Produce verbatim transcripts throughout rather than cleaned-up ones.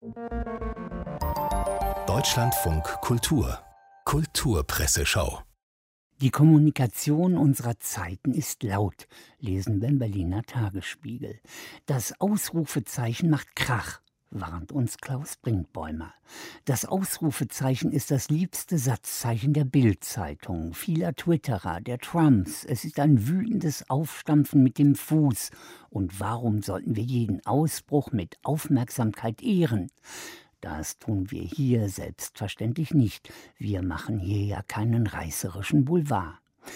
Deutschlandfunk Kultur Kulturpresseschau. Die Kommunikation unserer Zeiten ist laut, lesen wir im Berliner Tagesspiegel. Das Ausrufezeichen macht Krach, warnt uns Klaus Brinkbäumer. Das Ausrufezeichen ist das liebste Satzzeichen der Bild-Zeitung, vieler Twitterer, der Trumps. Es ist ein wütendes Aufstampfen mit dem Fuß. Und warum sollten wir jeden Ausbruch mit Aufmerksamkeit ehren? Das tun wir hier selbstverständlich nicht. Wir machen hier ja keinen reißerischen Boulevard.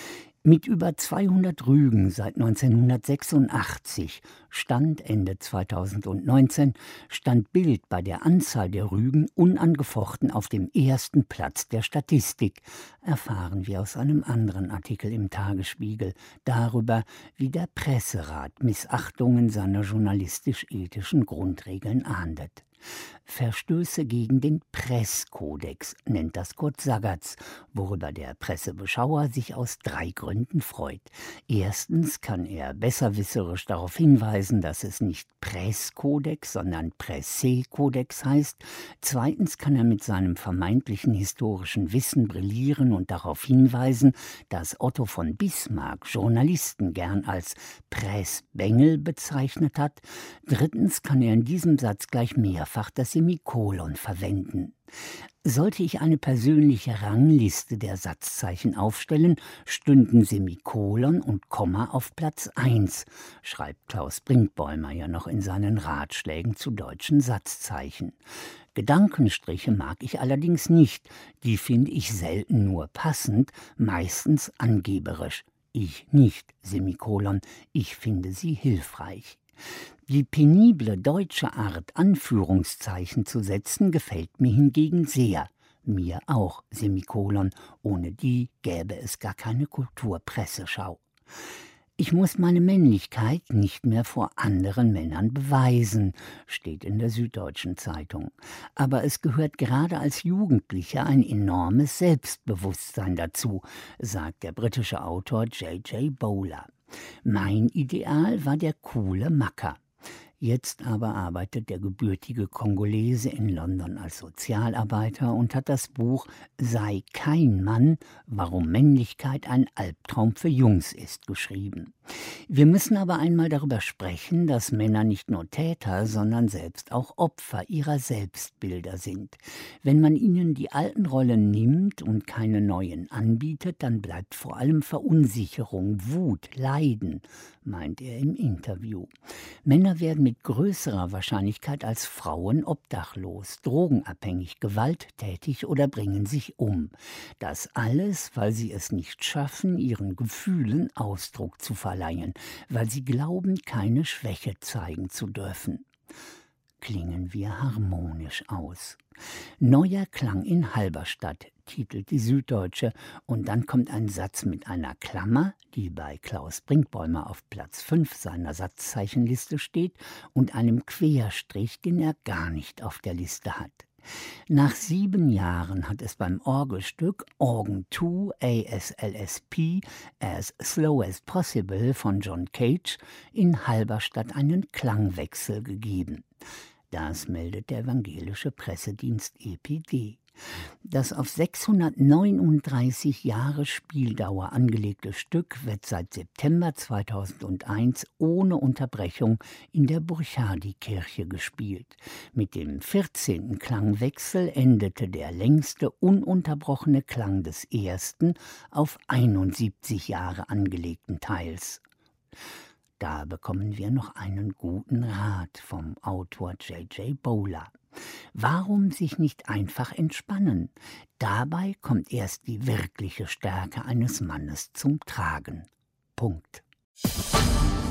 Mit über zweihundert Rügen seit neunzehnhundertsechsundachtzig, Stand Ende zweitausendneunzehn, stand Bild bei der Anzahl der Rügen unangefochten auf dem ersten Platz der Statistik, erfahren wir aus einem anderen Artikel im Tagesspiegel darüber, wie der Presserat Missachtungen seiner journalistisch-ethischen Grundregeln ahndet. Verstöße gegen den Presskodex nennt das Kurt Sagatz, worüber der Pressebeschauer sich aus drei Gründen freut. Erstens kann er besserwisserisch darauf hinweisen, dass es nicht Presskodex, sondern Pressekodex heißt. Zweitens kann er mit seinem vermeintlichen historischen Wissen brillieren und darauf hinweisen, dass Otto von Bismarck Journalisten gern als Pressbengel bezeichnet hat. Drittens kann er in diesem Satz gleich mehrfach das Semikolon verwenden. Sollte ich eine persönliche Rangliste der Satzzeichen aufstellen, stünden Semikolon und Komma auf Platz eins, schreibt Klaus Brinkbäumer ja noch in seinen Ratschlägen zu deutschen Satzzeichen. Gedankenstriche mag ich allerdings nicht, die finde ich selten nur passend, meistens angeberisch. Ich nicht, Semikolon, ich finde sie hilfreich. Die penible deutsche Art, Anführungszeichen zu setzen, gefällt mir hingegen sehr. Mir auch, Semikolon. Ohne die gäbe es gar keine Kulturpresseschau. Ich muss meine Männlichkeit nicht mehr vor anderen Männern beweisen, steht in der Süddeutschen Zeitung. Aber es gehört gerade als Jugendlicher ein enormes Selbstbewusstsein dazu, sagt der britische Autor J J Bowler. Mein Ideal war der coole Macker. Jetzt aber arbeitet der gebürtige Kongolese in London als Sozialarbeiter und hat das Buch »Sei kein Mann, warum Männlichkeit ein Albtraum für Jungs ist« geschrieben. Wir müssen aber einmal darüber sprechen, dass Männer nicht nur Täter, sondern selbst auch Opfer ihrer Selbstbilder sind. Wenn man ihnen die alten Rollen nimmt und keine neuen anbietet, dann bleibt vor allem Verunsicherung, Wut, Leiden, meint er im Interview. Männer werden mit größerer Wahrscheinlichkeit als Frauen obdachlos, drogenabhängig, gewalttätig oder bringen sich um. Das alles, weil sie es nicht schaffen, ihren Gefühlen Ausdruck zu verleihen, weil sie glauben, keine Schwäche zeigen zu dürfen. Klingen wir harmonisch aus. Neuer Klang in Halberstadt, titelt die Süddeutsche, und dann kommt ein Satz mit einer Klammer, die bei Klaus Brinkbäumer auf Platz fünf seiner Satzzeichenliste steht, und einem Querstrich, den er gar nicht auf der Liste hat. Nach sieben Jahren hat es beim Orgelstück Organ zwei A S L S P As Slow as Possible von John Cage in Halberstadt einen Klangwechsel gegeben. Das meldet der evangelische Pressedienst E P D. Das auf sechshundertneununddreißig Jahre Spieldauer angelegte Stück wird seit September zweitausendeins ohne Unterbrechung in der Burchardikirche gespielt. Mit dem vierzehnten Klangwechsel endete der längste ununterbrochene Klang des ersten auf einundsiebzig Jahre angelegten Teils. Da bekommen wir noch einen guten Rat vom Autor J J Bowler. Warum sich nicht einfach entspannen? Dabei kommt erst die wirkliche Stärke eines Mannes zum Tragen. Punkt.